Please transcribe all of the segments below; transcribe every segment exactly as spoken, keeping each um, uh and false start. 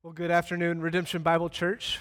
Well, good afternoon, Redemption Bible Church.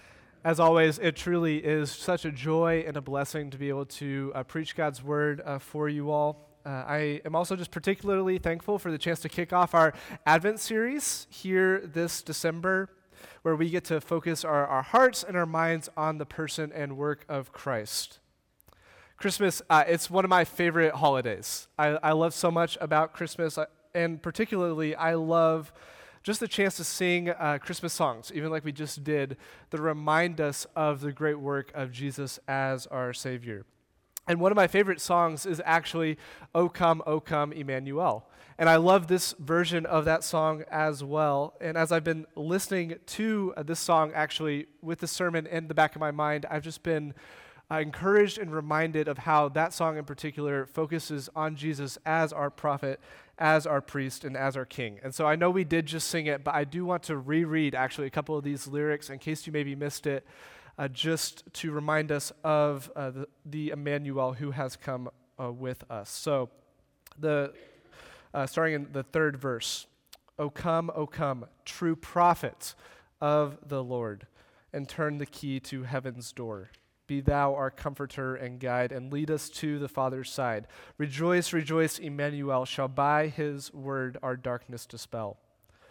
As always, it truly is such a joy and a blessing to be able to uh, preach God's word uh, for you all. Uh, I am also just particularly thankful for the chance to kick off our Advent series here this December, where we get to focus our, our hearts and our minds on the person and work of Christ. Christmas, uh, it's one of my favorite holidays. I, I love so much about Christmas, uh, and particularly I love just the chance to sing uh, Christmas songs, even like we just did, that remind us of the great work of Jesus as our Savior. And one of my favorite songs is actually, O Come, O Come, Emmanuel. And I love this version of that song as well. And as I've been listening to uh, this song, actually, with the sermon in the back of my mind, I've just been uh, encouraged and reminded of how that song in particular focuses on Jesus as our prophet, as our priest, and as our king. And so I know we did just sing it, but I do want to reread actually a couple of these lyrics in case you maybe missed it, uh, just to remind us of uh, the, the Emmanuel who has come uh, with us. So the uh, starting in the third verse, O come, O come, true prophet of the Lord, and turn the key to heaven's door. Be thou our comforter and guide, and lead us to the Father's side. Rejoice, rejoice, Emmanuel shall by his word our darkness dispel.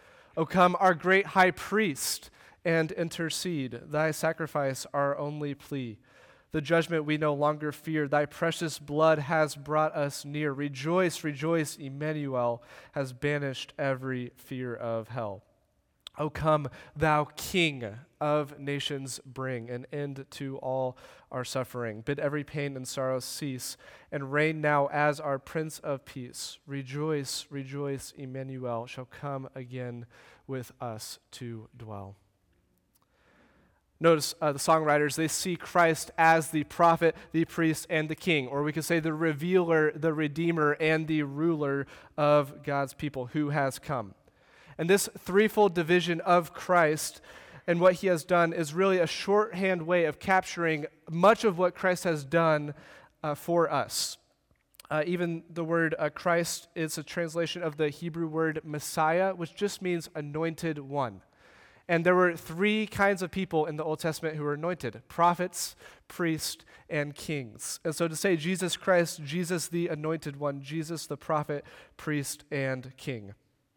O come, our great high priest, and intercede. Thy sacrifice our only plea. The judgment we no longer fear. Thy precious blood has brought us near. Rejoice, rejoice, Emmanuel has banished every fear of hell. O come, thou King of nations, bring an end to all our suffering. Bid every pain and sorrow cease, and reign now as our Prince of Peace. Rejoice, rejoice, Emmanuel shall come again with us to dwell. Notice uh, the songwriters, they see Christ as the prophet, the priest, and the king, or we could say the revealer, the redeemer, and the ruler of God's people who has come. And this threefold division of Christ and what he has done is really a shorthand way of capturing much of what Christ has done uh, for us. Uh, even the word uh, Christ is a translation of the Hebrew word Messiah, which just means anointed one. And there were three kinds of people in the Old Testament who were anointed: prophets, priests, and kings. And so to say Jesus Christ, Jesus the anointed one, Jesus the prophet, priest, and king.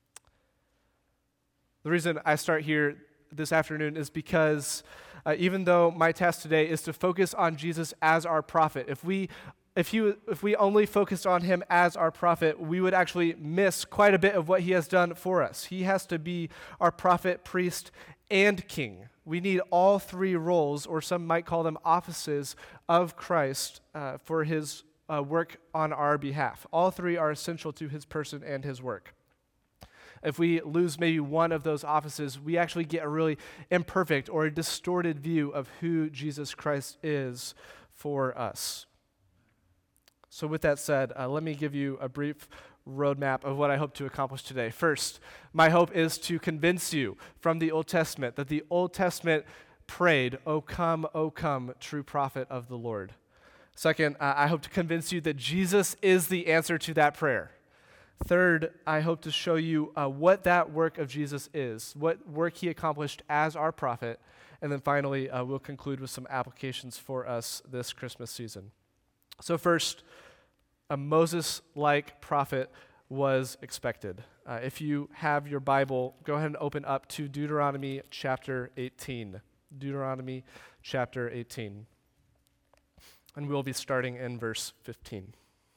The reason I start here this afternoon is because uh, even though my task today is to focus on Jesus as our prophet, if we if he if we only focused on him as our prophet, we would actually miss quite a bit of what he has done for us. He has to be our prophet, priest, and king. We need all three roles, or some might call them offices, of Christ uh, for his uh, work on our behalf. All three are essential to his person and his work. If we lose maybe one of those offices, we actually get a really imperfect or a distorted view of who Jesus Christ is for us. So with that said, uh, let me give you a brief roadmap of what I hope to accomplish today. First, my hope is to convince you from the Old Testament that the Old Testament prayed, O come, O come, true prophet of the Lord. Second, uh, I hope to convince you that Jesus is the answer to that prayer. Third, I hope to show you uh, what that work of Jesus is, what work he accomplished as our prophet. And then finally, uh, we'll conclude with some applications for us this Christmas season. So first, a Moses-like prophet was expected. Uh, if you have your Bible, go ahead and open up to Deuteronomy chapter eighteen. Deuteronomy chapter eighteen. And we'll be starting in verse fifteen.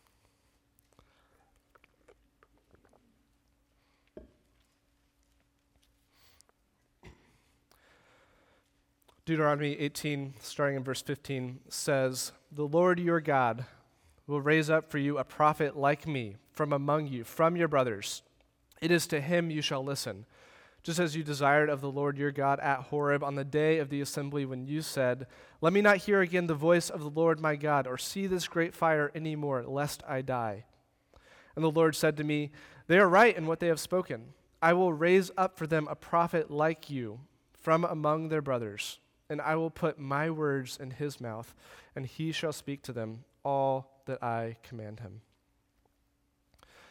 Deuteronomy eighteen, starting in verse fifteen, says, "The Lord your God will raise up for you a prophet like me from among you, from your brothers. It is to him you shall listen, just as you desired of the Lord your God at Horeb on the day of the assembly when you said, 'Let me not hear again the voice of the Lord my God, or see this great fire any more, lest I die.' And the Lord said to me, 'They are right in what they have spoken. I will raise up for them a prophet like you from among their brothers. And I will put my words in his mouth, and he shall speak to them all that I command him.'"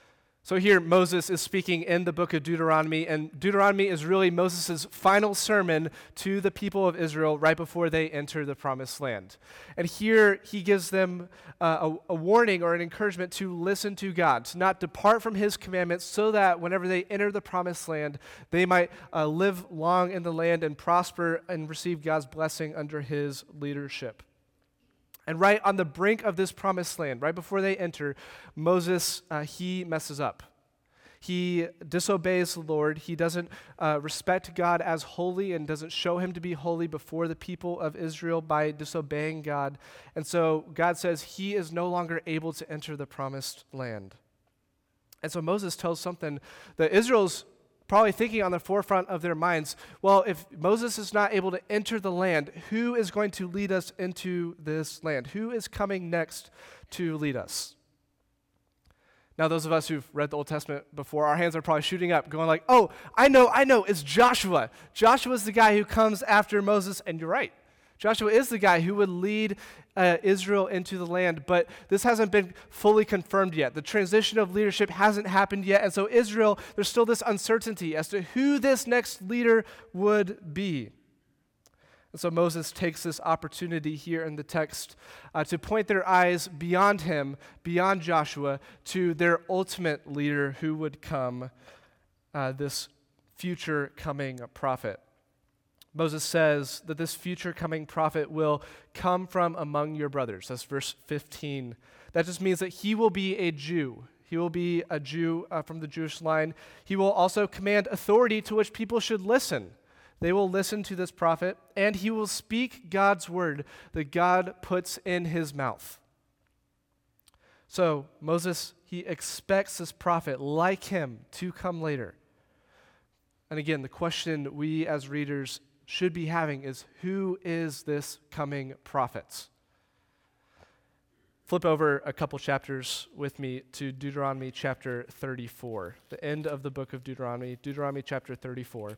So here Moses is speaking in the book of Deuteronomy, and Deuteronomy is really Moses' final sermon to the people of Israel right before they enter the promised land. And here he gives them uh, a, a warning or an encouragement to listen to God, to not depart from his commandments, so that whenever they enter the promised land, they might uh, live long in the land and prosper and receive God's blessing under his leadership. And right on the brink of this promised land, right before they enter, Moses, uh, he messes up. He disobeys the Lord. He doesn't uh, respect God as holy and doesn't show him to be holy before the people of Israel by disobeying God. And so God says he is no longer able to enter the promised land. And so Moses tells something that Israel's probably thinking on the forefront of their minds. Well, if Moses is not able to enter the land, who is going to lead us into this land? Who is coming next to lead us? Now, those of us who've read the Old Testament before, our hands are probably shooting up, going like, oh, I know, I know, it's Joshua. Joshua's the guy who comes after Moses, and you're right. Joshua is the guy who would lead uh, Israel into the land, but this hasn't been fully confirmed yet. The transition of leadership hasn't happened yet, and so Israel, there's still this uncertainty as to who this next leader would be. And so Moses takes this opportunity here in the text uh, to point their eyes beyond him, beyond Joshua, to their ultimate leader who would come, uh, this future coming prophet. Moses says that this future coming prophet will come from among your brothers. That's verse fifteen. That just means that he will be a Jew. He will be a Jew uh, from the Jewish line. He will also command authority to which people should listen. They will listen to this prophet, and he will speak God's word that God puts in his mouth. So Moses, he expects this prophet like him to come later. And again, the question we as readers should be having is, who is this coming prophet? Flip over a couple chapters with me to Deuteronomy chapter thirty-four, the end of the book of Deuteronomy, Deuteronomy chapter thirty-four.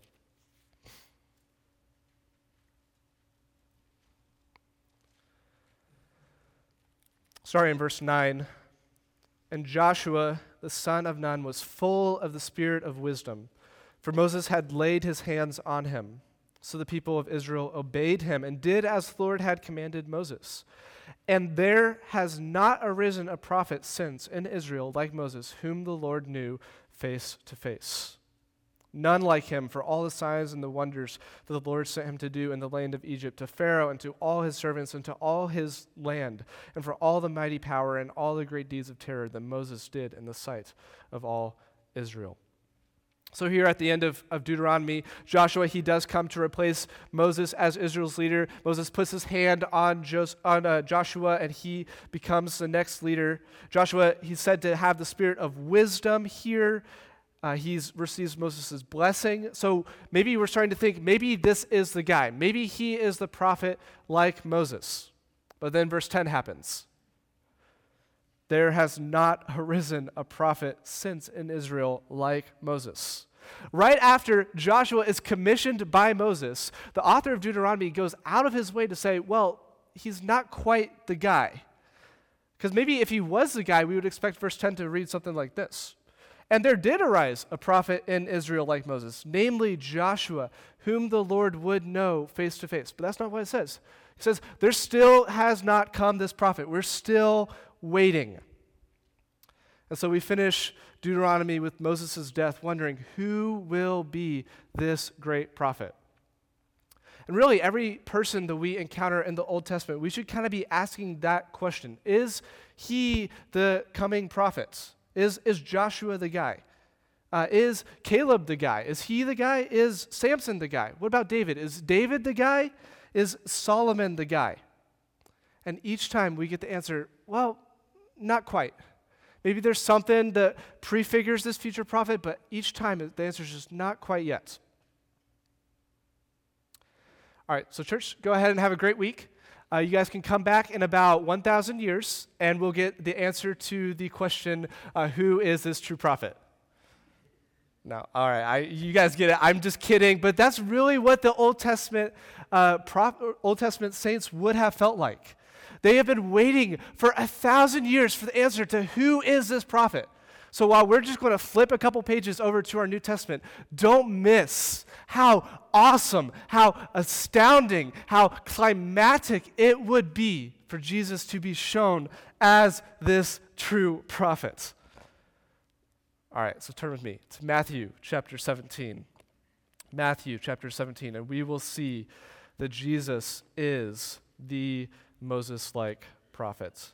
Starting in verse nine, and Joshua, the son of Nun, was full of the spirit of wisdom, for Moses had laid his hands on him. So the people of Israel obeyed him and did as the Lord had commanded Moses. And there has not arisen a prophet since in Israel like Moses, whom the Lord knew face to face. None like him for all the signs and the wonders that the Lord sent him to do in the land of Egypt, to Pharaoh and to all his servants and to all his land, and for all the mighty power and all the great deeds of terror that Moses did in the sight of all Israel. So here at the end of, of Deuteronomy, Joshua, he does come to replace Moses as Israel's leader. Moses puts his hand on, Jos- on uh, Joshua, and he becomes the next leader. Joshua, he's said to have the spirit of wisdom here. Uh, he receives Moses' blessing. So maybe we're starting to think, maybe this is the guy. Maybe he is the prophet like Moses. But then verse ten happens. There has not arisen a prophet since in Israel like Moses. Right after Joshua is commissioned by Moses, the author of Deuteronomy goes out of his way to say, well, he's not quite the guy. Because maybe if he was the guy, we would expect verse ten to read something like this. And there did arise a prophet in Israel like Moses, namely Joshua, whom the Lord would know face to face. But that's not what it says. It says, there still has not come this prophet. We're still waiting. And so we finish Deuteronomy with Moses' death, wondering who will be this great prophet. And really, every person that we encounter in the Old Testament, we should kind of be asking that question. Is he the coming prophet? Is, is Joshua the guy? Uh, is Caleb the guy? Is he the guy? Is Samson the guy? What about David? Is David the guy? Is Solomon the guy? And each time we get the answer, well, not quite. Maybe there's something that prefigures this future prophet, but each time the answer is just not quite yet. All right, so church, go ahead and have a great week. Uh, you guys can come back in about one thousand years, and we'll get the answer to the question, uh, who is this true prophet? No, all right, I, you guys get it. I'm just kidding, but that's really what the Old Testament, uh, Prof, Old Testament saints would have felt like. They have been waiting for a thousand years for the answer to who is this prophet. So while we're just going to flip a couple pages over to our New Testament, don't miss how awesome, how astounding, how climatic it would be for Jesus to be shown as this true prophet. All right, so turn with me to Matthew chapter seventeen. Matthew chapter seventeen, and we will see that Jesus is the Moses-like prophet.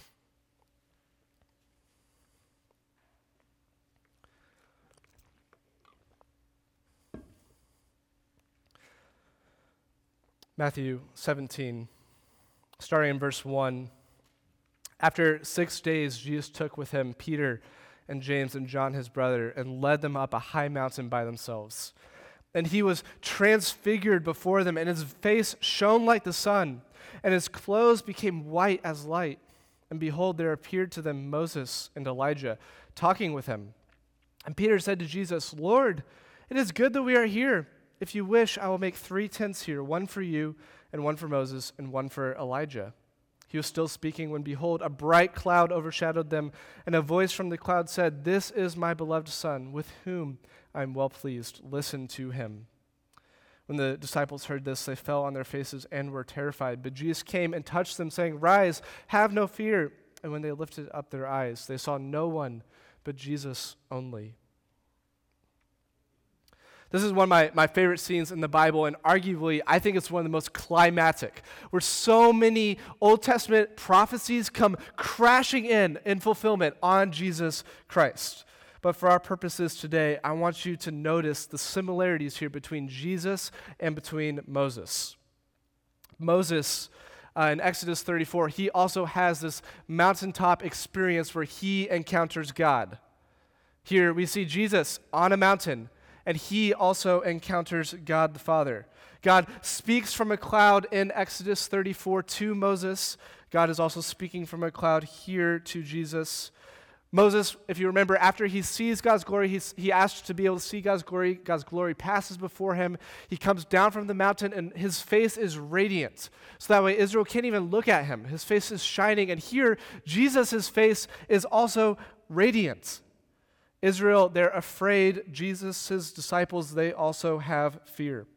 Matthew seventeen, starting in verse one. After six days, Jesus took with him Peter and James and John his brother and led them up a high mountain by themselves. And he was transfigured before them, and his face shone like the sun, and his clothes became white as light. And behold, there appeared to them Moses and Elijah talking with him. And Peter said to Jesus, "Lord, it is good that we are here. If you wish, I will make three tents here, one for you, and one for Moses, and one for Elijah." He was still speaking when, behold, a bright cloud overshadowed them, and a voice from the cloud said, "This is my beloved Son, with whom I am well pleased. Listen to him." When the disciples heard this, they fell on their faces and were terrified. But Jesus came and touched them, saying, "Rise, have no fear." And when they lifted up their eyes, they saw no one but Jesus only. This is one of my, my favorite scenes in the Bible, and arguably, I think it's one of the most climactic, where so many Old Testament prophecies come crashing in in fulfillment on Jesus Christ. But for our purposes today, I want you to notice the similarities here between Jesus and between Moses. Moses, uh, in Exodus thirty-four, he also has this mountaintop experience where he encounters God. Here we see Jesus on a mountain, and he also encounters God the Father. God speaks from a cloud in Exodus thirty-four to Moses. God is also speaking from a cloud here to Jesus. Moses, if you remember, after he sees God's glory, he's, he asks to be able to see God's glory. God's glory passes before him. He comes down from the mountain, and his face is radiant. So that way Israel can't even look at him. His face is shining. And here, Jesus' face is also radiant. Israel, they're afraid. Jesus' disciples, they also have fear.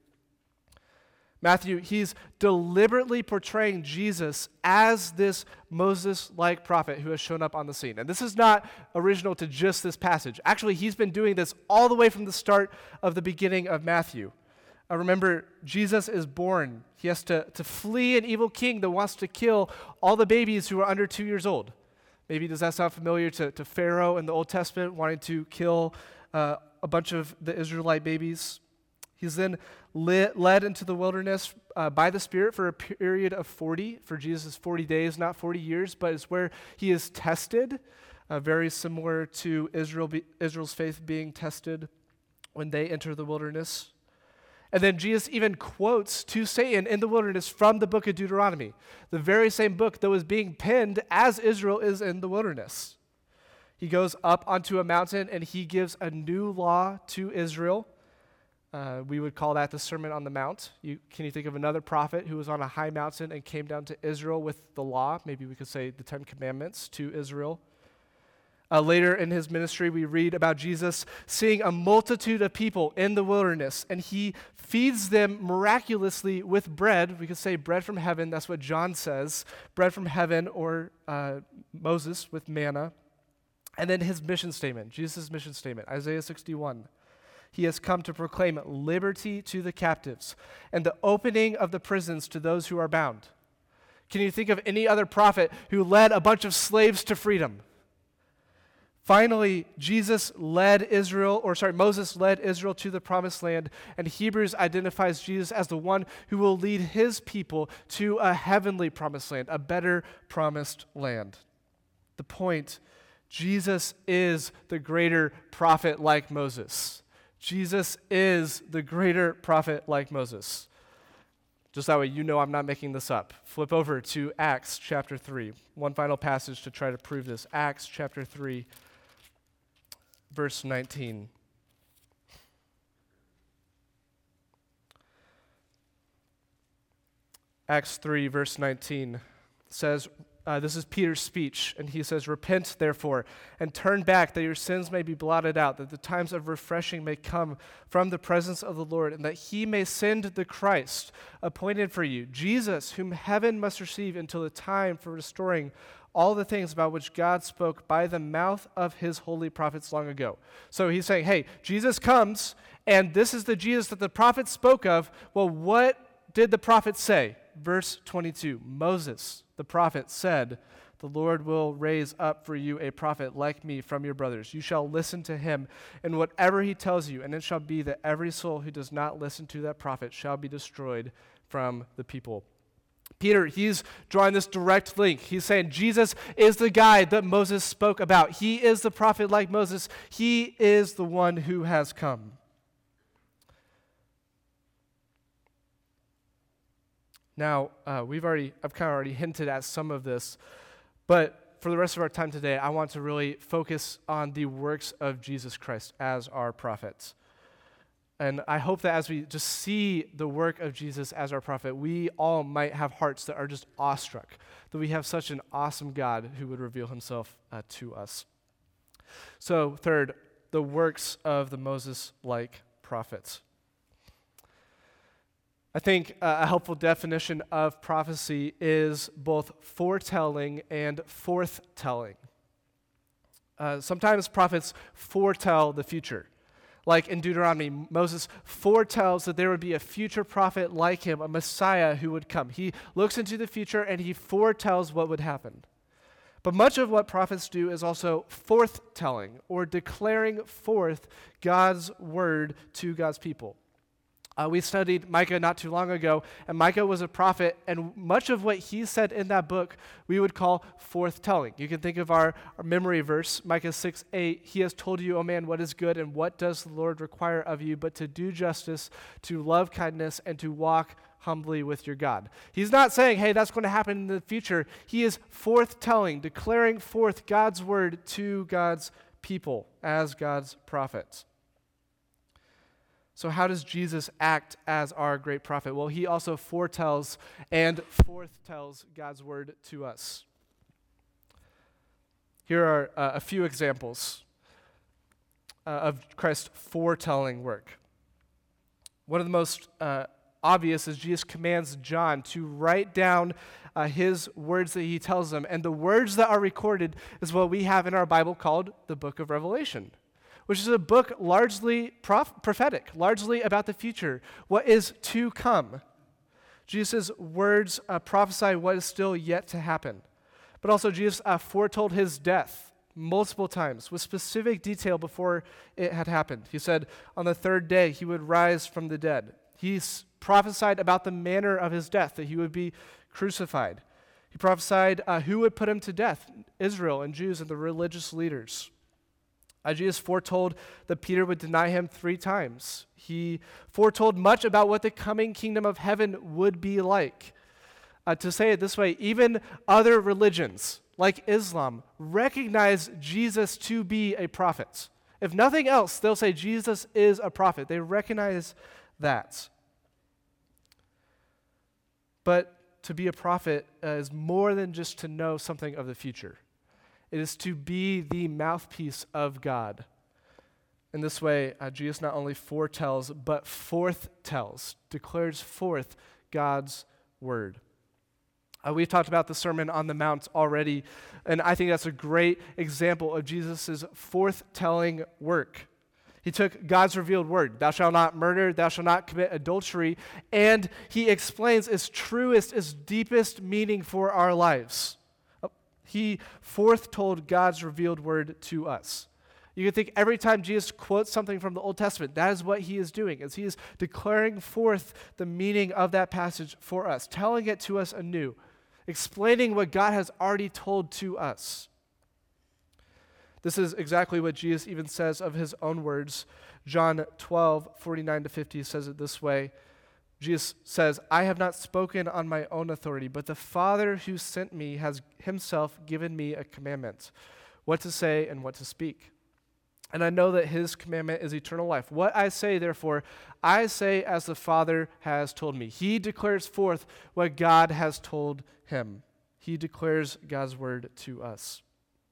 Matthew, he's deliberately portraying Jesus as this Moses-like prophet who has shown up on the scene. And this is not original to just this passage. Actually, he's been doing this all the way from the start of the beginning of Matthew. Uh, remember, Jesus is born. He has to, to flee an evil king that wants to kill all the babies who are under two years old. Maybe does that sound familiar to, to Pharaoh in the Old Testament, wanting to kill uh, a bunch of the Israelite babies? He's then lit, led into the wilderness uh, by the Spirit for a period of forty. For Jesus, forty days, not forty years, but it's where he is tested, uh, very similar to Israel be, Israel's faith being tested when they enter the wilderness. And then Jesus even quotes to Satan in the wilderness from the book of Deuteronomy, the very same book that was being penned as Israel is in the wilderness. He goes up onto a mountain and he gives a new law to Israel. Uh, we would call that the Sermon on the Mount. You, can you think of another prophet who was on a high mountain and came down to Israel with the law? Maybe we could say the Ten Commandments to Israel. Uh, later in his ministry, we read about Jesus seeing a multitude of people in the wilderness, and he feeds them miraculously with bread. We could say bread from heaven. That's what John says, bread from heaven, or uh, Moses with manna. And then his mission statement, Jesus' mission statement, Isaiah sixty-one. He has come to proclaim liberty to the captives and the opening of the prisons to those who are bound. Can you think of any other prophet who led a bunch of slaves to freedom? Finally, Jesus led Israel, or sorry, Moses led Israel to the promised land, and Hebrews identifies Jesus as the one who will lead his people to a heavenly promised land, a better promised land. The point, Jesus is the greater prophet like Moses. Jesus is the greater prophet like Moses. Just that way you know I'm not making this up. Flip over to Acts chapter three. One final passage to try to prove this. Acts chapter three, verse nineteen. Acts three, verse nineteen says, Uh, this is Peter's speech, and he says, "Repent, therefore, and turn back, that your sins may be blotted out, that the times of refreshing may come from the presence of the Lord, and that he may send the Christ appointed for you, Jesus, whom heaven must receive until the time for restoring all the things about which God spoke by the mouth of his holy prophets long ago." So he's saying, hey, Jesus comes, and this is the Jesus that the prophets spoke of. Well, what did the prophets say? Verse twenty-two, Moses, the prophet, said, "The Lord will raise up for you a prophet like me from your brothers. You shall listen to him in whatever he tells you, and it shall be that every soul who does not listen to that prophet shall be destroyed from the people." Peter, he's drawing this direct link. He's saying Jesus is the guy that Moses spoke about. He is the prophet like Moses. He is the one who has come. Now, uh, we've already, I've kind of already hinted at some of this, but for the rest of our time today, I want to really focus on the works of Jesus Christ as our prophet. And I hope that as we just see the work of Jesus as our prophet, we all might have hearts that are just awestruck, that we have such an awesome God who would reveal himself uh, to us. So, third, the works of the Moses-like prophets. I think uh, a helpful definition of prophecy is both foretelling and forthtelling. Uh, sometimes prophets foretell the future. Like in Deuteronomy, Moses foretells that there would be a future prophet like him, a Messiah who would come. He looks into the future and he foretells what would happen. But much of what prophets do is also forthtelling, or declaring forth God's word to God's people. Uh, we studied Micah not too long ago, and Micah was a prophet, and much of what he said in that book we would call forthtelling. You can think of our, our memory verse, Micah six eight, "He has told you, O man, what is good, and what does the Lord require of you, but to do justice, to love kindness, and to walk humbly with your God." He's not saying, hey, that's going to happen in the future. He is forthtelling, declaring forth God's word to God's people as God's prophets. So how does Jesus act as our great prophet? Well, he also foretells and forthtells God's word to us. Here are uh, a few examples uh, of Christ's foretelling work. One of the most uh, obvious is Jesus commands John to write down uh, his words that he tells them, and the words that are recorded is what we have in our Bible called the Book of Revelation, which is a book largely prof- prophetic, largely about the future, what is to come. Jesus' words uh, prophesy what is still yet to happen. But also Jesus uh, foretold his death multiple times with specific detail before it had happened. He said on the third day he would rise from the dead. He s- prophesied about the manner of his death, that he would be crucified. He prophesied uh, who would put him to death, Israel and Jews and the religious leaders. Uh, Jesus foretold that Peter would deny him three times. He foretold much about what the coming kingdom of heaven would be like. Uh, to say it this way, even other religions, like Islam, recognize Jesus to be a prophet. If nothing else, they'll say Jesus is a prophet. They recognize that. But to be a prophet uh, is more than just to know something of the future. It is to be the mouthpiece of God. In this way, uh, Jesus not only foretells, but forthtells, declares forth God's word. Uh, we've talked about the Sermon on the Mount already, and I think that's a great example of Jesus' forthtelling work. He took God's revealed word, thou shalt not murder, thou shalt not commit adultery, and he explains its truest, its deepest meaning for our lives. He forthtold God's revealed word to us. You can think every time Jesus quotes something from the Old Testament, that is what he is doing, is he is declaring forth the meaning of that passage for us, telling it to us anew, explaining what God has already told to us. This is exactly what Jesus even says of his own words. John twelve, forty-nine to fifty says it this way. Jesus says, I have not spoken on my own authority, but the Father who sent me has himself given me a commandment, what to say and what to speak. And I know that his commandment is eternal life. What I say, therefore, I say as the Father has told me. He declares forth what God has told him. He declares God's word to us.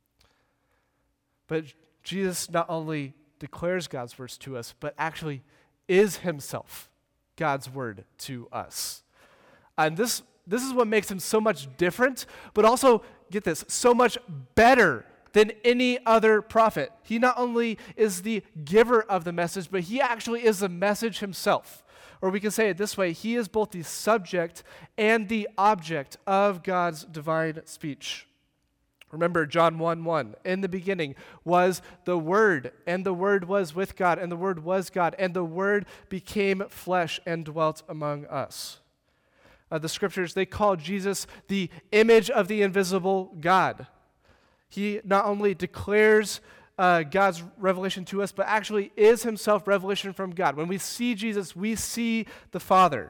But Jesus not only declares God's words to us, but actually is himself God's word to us. And this, this is what makes him so much different, but also, get this, so much better than any other prophet. He not only is the giver of the message, but he actually is the message himself. Or we can say it this way, he is both the subject and the object of God's divine speech. Remember John one one, in the beginning was the Word, and the Word was with God, and the Word was God, and the Word became flesh and dwelt among us. Uh, the scriptures, they call Jesus the image of the invisible God. He not only declares uh, God's revelation to us, but actually is himself revelation from God. When we see Jesus, we see the Father.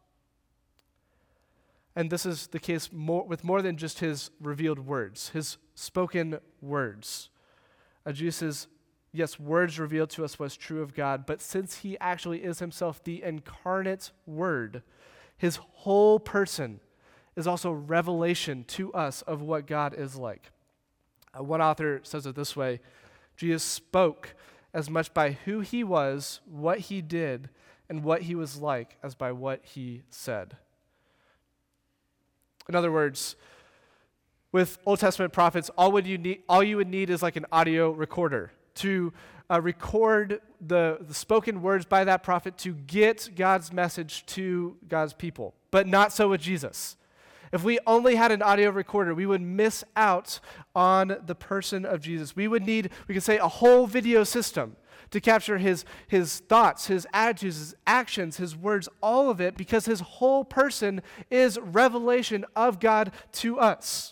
And this is the case more, with more than just his revealed words, his spoken words. Uh, Jesus' yes, words revealed to us what's true of God, but since he actually is himself the incarnate Word, his whole person is also revelation to us of what God is like. Uh, one author says it this way, Jesus spoke as much by who he was, what he did, and what he was like as by what he said. In other words, with Old Testament prophets, all would you need, all you would need is like an audio recorder to uh, record the, the spoken words by that prophet to get God's message to God's people. But not so with Jesus. If we only had an audio recorder, we would miss out on the person of Jesus. We would need, we could say, a whole video system to capture his, his thoughts, his attitudes, his actions, his words, all of it, because his whole person is revelation of God to us.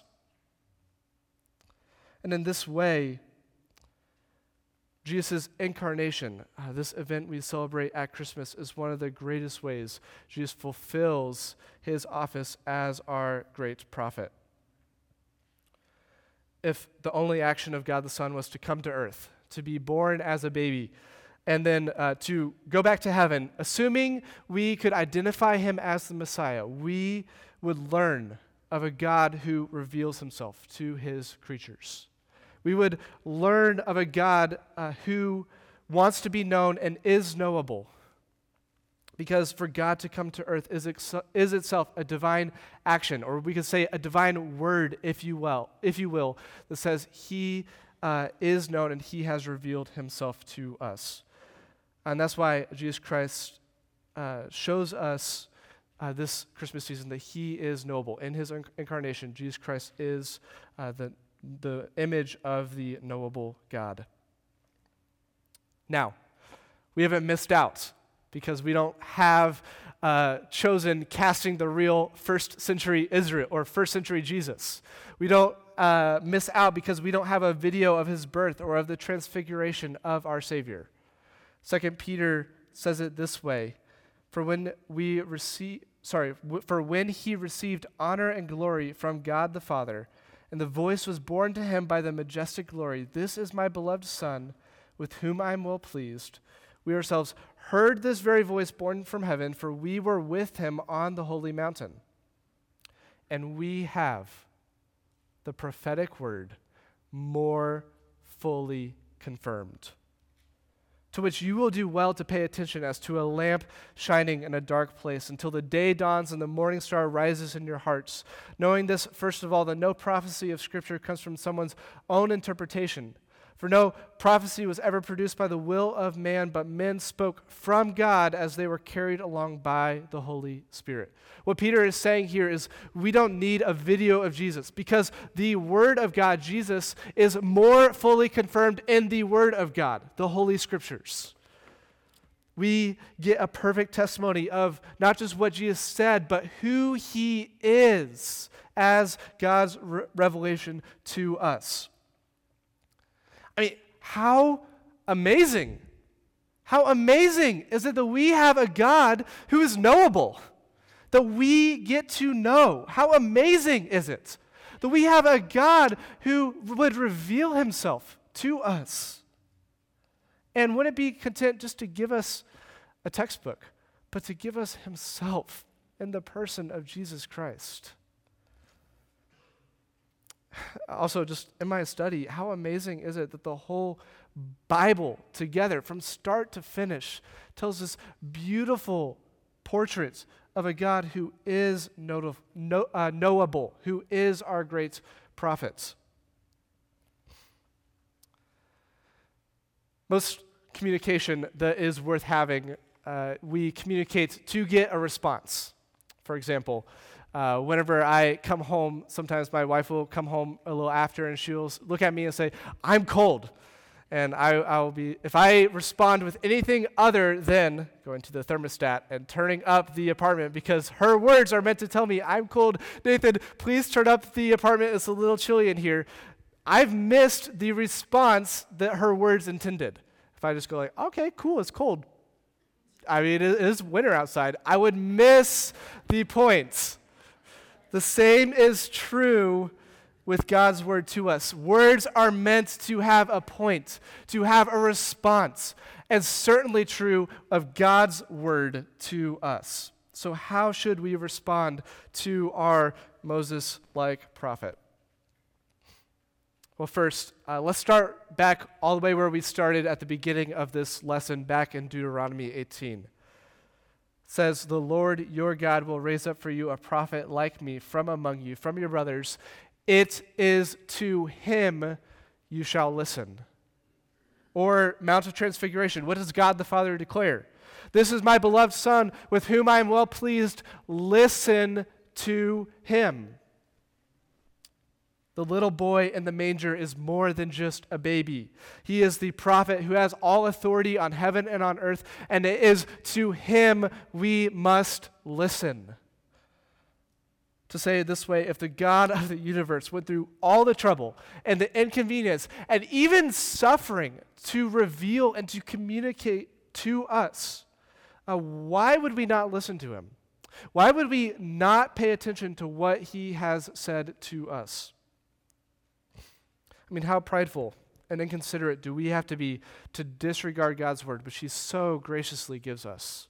And in this way, Jesus' incarnation, uh, this event we celebrate at Christmas, is one of the greatest ways Jesus fulfills his office as our great prophet. If the only action of God the Son was to come to earth, to be born as a baby, and then uh, to go back to heaven, assuming we could identify him as the Messiah, we would learn of a God who reveals himself to his creatures. We would learn of a God uh, who wants to be known and is knowable. Because for God to come to earth is, ex- is itself a divine action, or we could say a divine word, if you will, if you will, that says he uh, is known and he has revealed himself to us. And that's why Jesus Christ uh, shows us uh, this Christmas season that he is knowable. In his inc- incarnation, Jesus Christ is uh, the the image of the knowable God. Now, we haven't missed out because we don't have uh, chosen casting the real first century Israel or first century Jesus. We don't uh, miss out because we don't have a video of his birth or of the transfiguration of our Savior. Second Peter says it this way, for when we receive, sorry, w- for when he received honor and glory from God the Father, and the voice was borne to him by the majestic glory, "This is my beloved Son, with whom I am well pleased." We ourselves heard this very voice borne from heaven, for we were with him on the holy mountain. And we have the prophetic word more fully confirmed, to which you will do well to pay attention as to a lamp shining in a dark place until the day dawns and the morning star rises in your hearts. Knowing this, first of all, that no prophecy of Scripture comes from someone's own interpretation. For no prophecy was ever produced by the will of man, but men spoke from God as they were carried along by the Holy Spirit. What Peter is saying here is we don't need a video of Jesus because the Word of God, Jesus, is more fully confirmed in the Word of God, the Holy Scriptures. We get a perfect testimony of not just what Jesus said, but who he is as God's re- revelation to us. I mean, how amazing, how amazing is it that we have a God who is knowable, that we get to know. How amazing is it that we have a God who would reveal himself to us. And wouldn't it be content just to give us a textbook, but to give us himself in the person of Jesus Christ? Also, just in my study, how amazing is it that the whole Bible together, from start to finish, tells us beautiful portraits of a God who is notable, know, uh, knowable, who is our great prophet. Most communication that is worth having, uh, we communicate to get a response. For example, uh, whenever I come home, sometimes my wife will come home a little after and she'll look at me and say, "I'm cold." And I, I'll be, if I respond with anything other than going to the thermostat and turning up the apartment, because her words are meant to tell me, "I'm cold, Nathan, please turn up the apartment, it's a little chilly in here," I've missed the response that her words intended. If I just go like, "Okay, cool, it's cold. I mean, it is winter outside," I would miss the point. The same is true with God's word to us. Words are meant to have a point, to have a response, and certainly true of God's word to us. So how should we respond to our Moses-like prophet? Well, first, uh, let's start back all the way where we started at the beginning of this lesson, back in Deuteronomy eighteen. It says, "The Lord your God will raise up for you a prophet like me from among you, from your brothers. It is to him you shall listen." Or Mount of Transfiguration, what does God the Father declare? "This is my beloved Son, with whom I am well pleased. Listen to him." The little boy in the manger is more than just a baby. He is the prophet who has all authority on heaven and on earth, and it is to him we must listen. To say it this way, if the God of the universe went through all the trouble and the inconvenience and even suffering to reveal and to communicate to us, uh, why would we not listen to him? Why would we not pay attention to what he has said to us? I mean, how prideful and inconsiderate do we have to be to disregard God's word, which he so graciously gives us?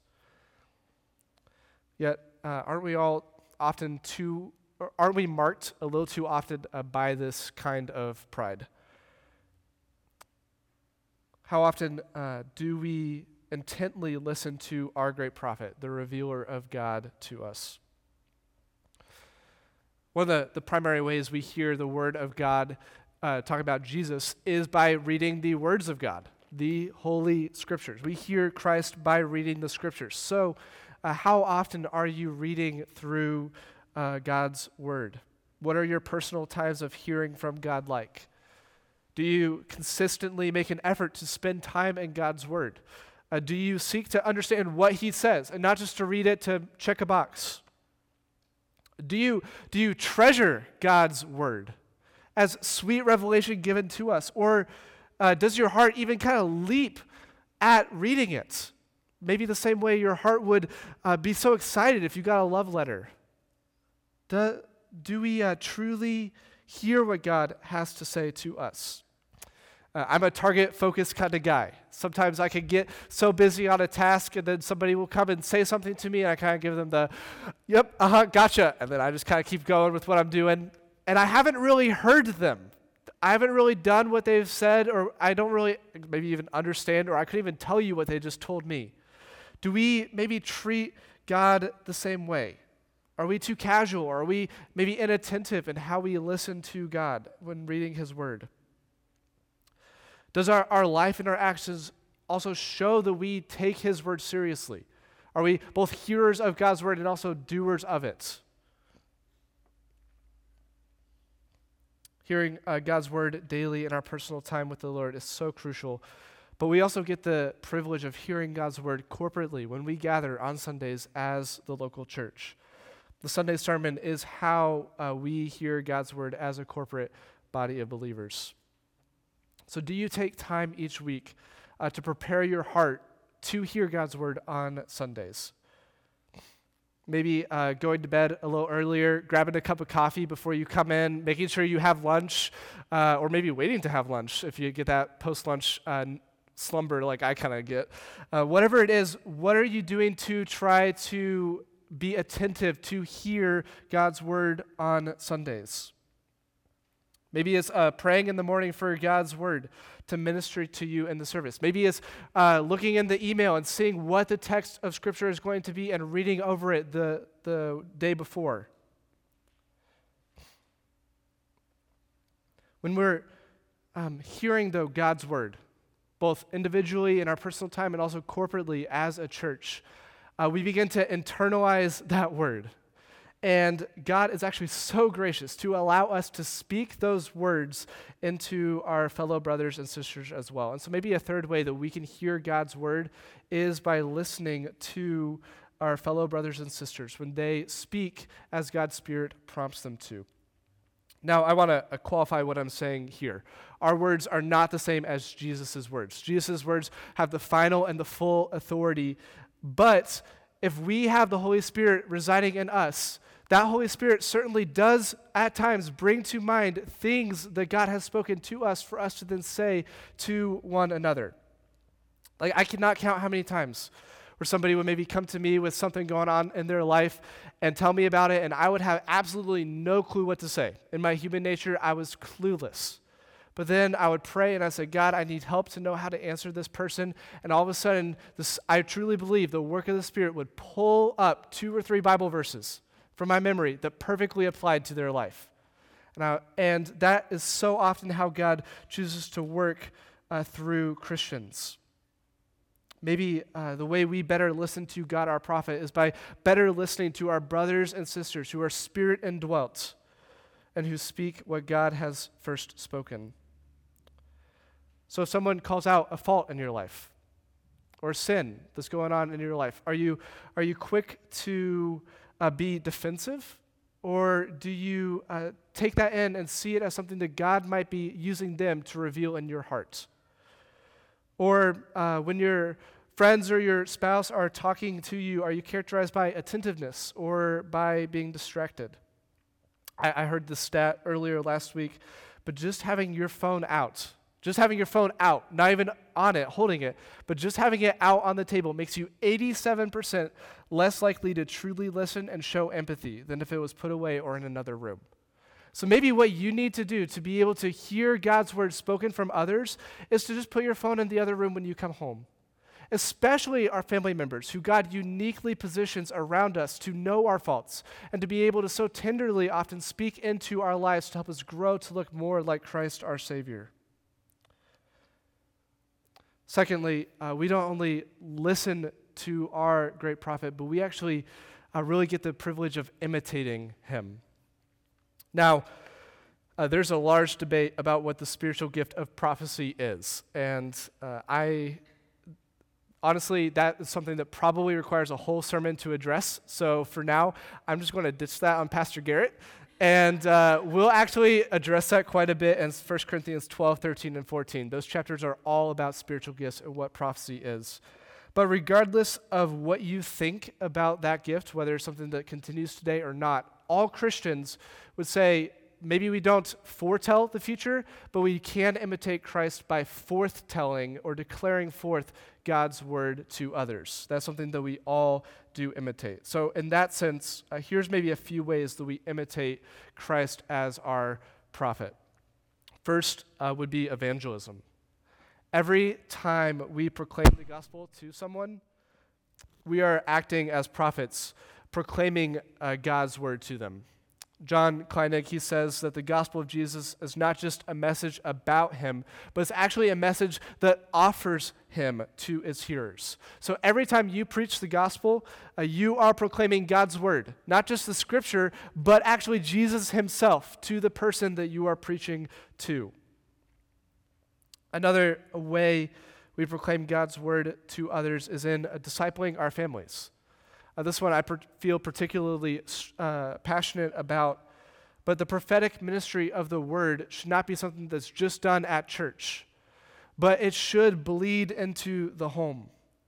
Yet, uh, aren't we all often too, or aren't we marked a little too often uh, by this kind of pride? How often uh, do we intently listen to our great prophet, the revealer of God to us? One of the, the primary ways we hear the word of God uh, talk about Jesus is by reading the words of God, the Holy Scriptures. We hear Christ by reading the Scriptures. So, Uh, how often are you reading through uh, God's word? What are your personal times of hearing from God like? Do you consistently make an effort to spend time in God's word? Uh, do you seek to understand what he says and not just to read it to check a box? Do you, do you treasure God's word as sweet revelation given to us? Or uh, does your heart even kind of leap at reading it? Maybe the same way your heart would uh, be so excited if you got a love letter. Do, do we uh, truly hear what God has to say to us? Uh, I'm a target-focused kind of guy. Sometimes I can get so busy on a task and then somebody will come and say something to me and I kind of give them the, "Yep, uh-huh, gotcha." And then I just kind of keep going with what I'm doing. And I haven't really heard them. I haven't really done what they've said, or I don't really maybe even understand, or I couldn't even tell you what they just told me. Do we maybe treat God the same way? Are we too casual? Are we maybe inattentive in how we listen to God when reading his word? Does our, our life and our actions also show that we take his word seriously? Are we both hearers of God's word and also doers of it? Hearing uh, God's word daily in our personal time with the Lord is so crucial. But we also get the privilege of hearing God's word corporately when we gather on Sundays as the local church. The Sunday sermon is how uh, we hear God's word as a corporate body of believers. So do you take time each week uh, to prepare your heart to hear God's word on Sundays? Maybe uh, going to bed a little earlier, grabbing a cup of coffee before you come in, making sure you have lunch, uh, or maybe waiting to have lunch if you get that post-lunch uh, slumber like I kind of get. Uh, whatever it is, what are you doing to try to be attentive to hear God's word on Sundays? Maybe it's uh, praying in the morning for God's word to minister to you in the service. Maybe it's uh, looking in the email and seeing what the text of Scripture is going to be and reading over it the, the day before. When we're um, hearing, though, God's word, both individually in our personal time and also corporately as a church, uh, we begin to internalize that word. And God is actually so gracious to allow us to speak those words into our fellow brothers and sisters as well. And so maybe a third way that we can hear God's word is by listening to our fellow brothers and sisters when they speak as God's Spirit prompts them to. Now, I want to uh, qualify what I'm saying here. Our words are not the same as Jesus' words. Jesus' words have the final and the full authority, but if we have the Holy Spirit residing in us, that Holy Spirit certainly does at times bring to mind things that God has spoken to us for us to then say to one another. Like, I cannot count how many times where somebody would maybe come to me with something going on in their life and tell me about it, and I would have absolutely no clue what to say. In my human nature, I was clueless. But then I would pray and I said, God, I need help to know how to answer this person. And all of a sudden, this, I truly believe the work of the Spirit would pull up two or three Bible verses from my memory that perfectly applied to their life. And, I, and that is so often how God chooses to work uh, through Christians. Maybe uh, the way we better listen to God, our prophet, is by better listening to our brothers and sisters who are Spirit indwelt and who speak what God has first spoken. So if someone calls out a fault in your life or a sin that's going on in your life, are you are you quick to uh, be defensive, or do you uh, take that in and see it as something that God might be using them to reveal in your heart? Or uh, when your friends or your spouse are talking to you, are you characterized by attentiveness or by being distracted? I, I heard this stat earlier last week, but just having your phone out, just having your phone out, not even on it, holding it, but just having it out on the table makes you eighty-seven percent less likely to truly listen and show empathy than if it was put away or in another room. So maybe what you need to do to be able to hear God's word spoken from others is to just put your phone in the other room when you come home. Especially our family members who God uniquely positions around us to know our faults and to be able to so tenderly often speak into our lives to help us grow to look more like Christ our Savior. Secondly, uh, we don't only listen to our great prophet, but we actually uh, really get the privilege of imitating him. Now, uh, there's a large debate about what the spiritual gift of prophecy is, and uh, I... Honestly, that is something that probably requires a whole sermon to address. So for now, I'm just going to ditch that on Pastor Garrett. And uh, we'll actually address that quite a bit in First Corinthians twelve, thirteen, and fourteen. Those chapters are all about spiritual gifts and what prophecy is. But regardless of what you think about that gift, whether it's something that continues today or not, all Christians would say, maybe we don't foretell the future, but we can imitate Christ by forthtelling or declaring forth God's word to others. That's something that we all do imitate. So in that sense, uh, here's maybe a few ways that we imitate Christ as our prophet. First uh, would be evangelism. Every time we proclaim the gospel to someone, we are acting as prophets, proclaiming uh, God's word to them. John Kleinig, he says that the gospel of Jesus is not just a message about him, but it's actually a message that offers him to its hearers. So every time you preach the gospel, uh, you are proclaiming God's word, not just the scripture, but actually Jesus himself to the person that you are preaching to. Another way we proclaim God's word to others is in uh, discipling our families. Uh, this one I per- feel particularly uh, passionate about, but the prophetic ministry of the word should not be something that's just done at church, but it should bleed into the home.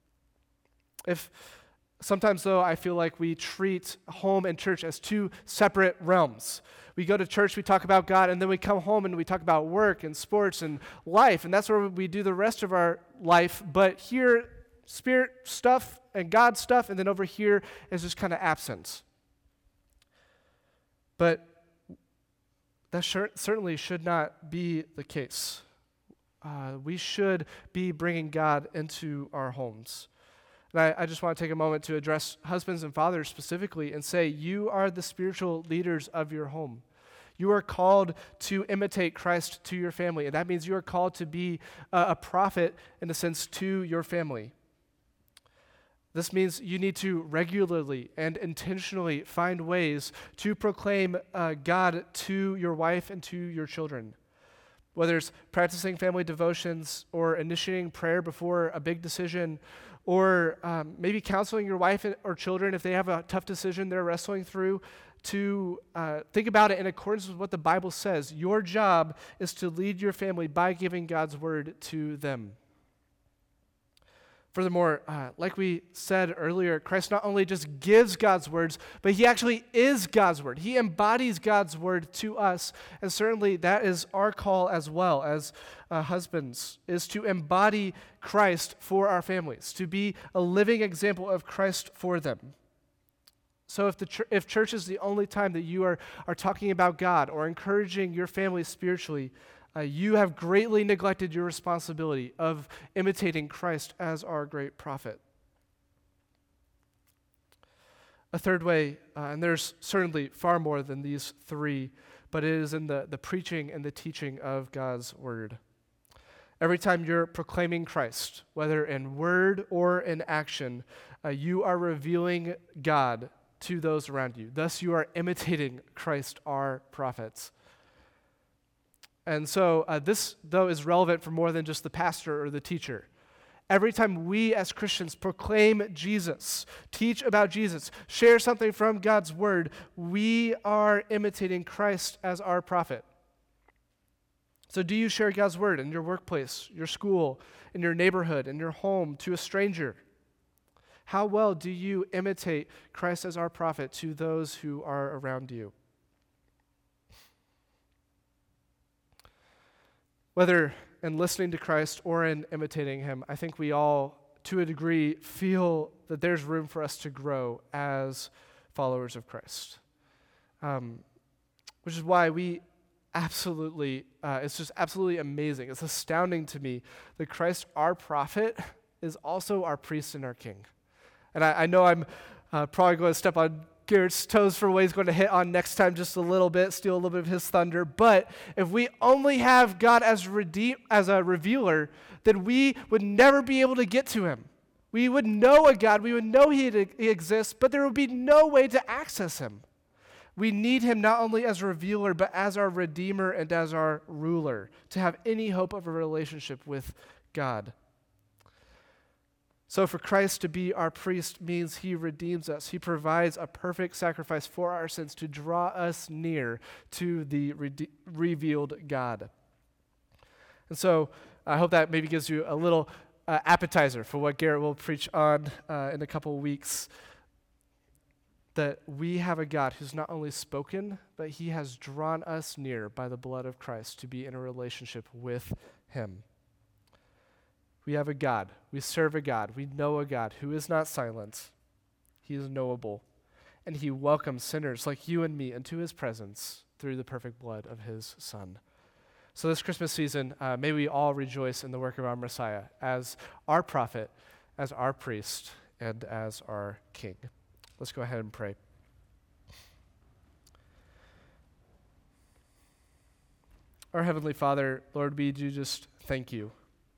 If sometimes, though, I feel like we treat home and church as two separate realms. We go to church, we talk about God, and then we come home and we talk about work and sports and life, and that's where we do the rest of our life, but here, spirit stuff and God stuff, and then over here is just kind of absent. But that sure, certainly should not be the case. Uh, we should be bringing God into our homes. And I, I just want to take a moment to address husbands and fathers specifically and say, you are the spiritual leaders of your home. You are called to imitate Christ to your family, and that means you are called to be a, a prophet, in a sense, to your family. This means you need to regularly and intentionally find ways to proclaim uh, God to your wife and to your children. Whether it's practicing family devotions or initiating prayer before a big decision, or um, maybe counseling your wife or children if they have a tough decision they're wrestling through, to uh, think about it in accordance with what the Bible says. Your job is to lead your family by giving God's word to them. Furthermore, uh, like we said earlier, Christ not only just gives God's words, but he actually is God's word. He embodies God's word to us, and certainly that is our call as well as uh, husbands, is to embody Christ for our families, to be a living example of Christ for them. So if the ch- if church is the only time that you are, are talking about God or encouraging your family spiritually, Uh, you have greatly neglected your responsibility of imitating Christ as our great prophet. A third way, uh, and there's certainly far more than these three, but it is in the, the preaching and the teaching of God's word. Every time you're proclaiming Christ, whether in word or in action, uh, you are revealing God to those around you. Thus, you are imitating Christ, our prophets. And so uh, this, though, is relevant for more than just the pastor or the teacher. Every time we as Christians proclaim Jesus, teach about Jesus, share something from God's word, we are imitating Christ as our prophet. So do you share God's word in your workplace, your school, in your neighborhood, in your home, to a stranger? How well do you imitate Christ as our prophet to those who are around you? Whether in listening to Christ or in imitating him, I think we all, to a degree, feel that there's room for us to grow as followers of Christ. Um, which is why we absolutely, uh, it's just absolutely amazing. It's astounding to me that Christ, our prophet, is also our priest and our king. And I, I know I'm uh, probably going to step on Garrett's toes for what he's going to hit on next time just a little bit, steal a little bit of his thunder. But if we only have God as redeem, as a revealer, then we would never be able to get to him. We would know a God, we would know he, he exists, but there would be no way to access him. We need him not only as a revealer, but as our redeemer and as our ruler to have any hope of a relationship with God. So for Christ to be our priest means he redeems us. He provides a perfect sacrifice for our sins to draw us near to the rede- revealed God. And so I hope that maybe gives you a little uh, appetizer for what Garrett will preach on uh, in a couple of weeks. That we have a God who's not only spoken, but he has drawn us near by the blood of Christ to be in a relationship with him. We have a God. We serve a God. We know a God who is not silent. He is knowable. And he welcomes sinners like you and me into his presence through the perfect blood of his Son. So this Christmas season, uh, may we all rejoice in the work of our Messiah as our prophet, as our priest, and as our king. Let's go ahead and pray. Our Heavenly Father, Lord, we do just thank you.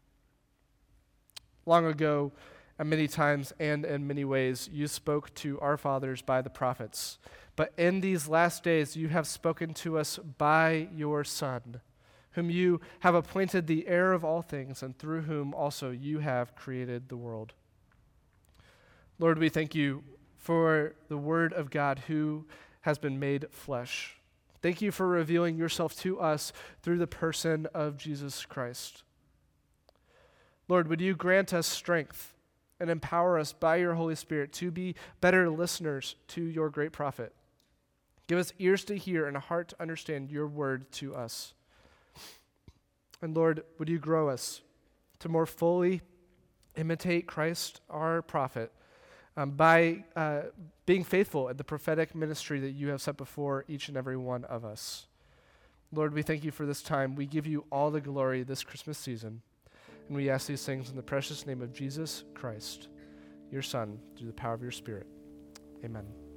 Long ago, and many times and in many ways, you spoke to our fathers by the prophets. But in these last days, you have spoken to us by your Son, whom you have appointed the heir of all things, and through whom also you have created the world. Lord, we thank you for the Word of God who has been made flesh. Thank you for revealing yourself to us through the person of Jesus Christ. Lord, would you grant us strength and empower us by your Holy Spirit to be better listeners to your great prophet. Give us ears to hear and a heart to understand your word to us. And Lord, would you grow us to more fully imitate Christ, our prophet, um, by uh, being faithful at the prophetic ministry that you have set before each and every one of us. Lord, we thank you for this time. We give you all the glory this Christmas season. And we ask these things in the precious name of Jesus Christ, your Son, through the power of your Spirit. Amen.